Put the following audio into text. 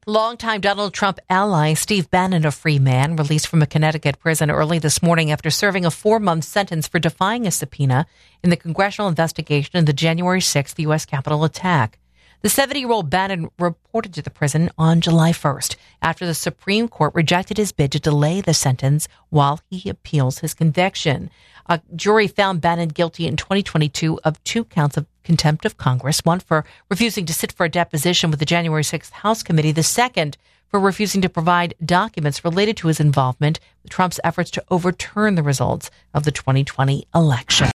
Longtime Donald Trump ally Steve Bannon, a free man, released from a Connecticut prison early this morning after serving a 4-month sentence for defying a subpoena in the congressional investigation of the January 6th U.S. Capitol attack. The 70-year-old Bannon reported to the prison on July 1st after the Supreme Court rejected his bid to delay the sentence while he appeals his conviction. A jury found Bannon guilty in 2022 of 2 counts of contempt of Congress, one for refusing to sit for a deposition with the January 6th House Committee, the second for refusing to provide documents related to his involvement with Trump's efforts to overturn the results of the 2020 election.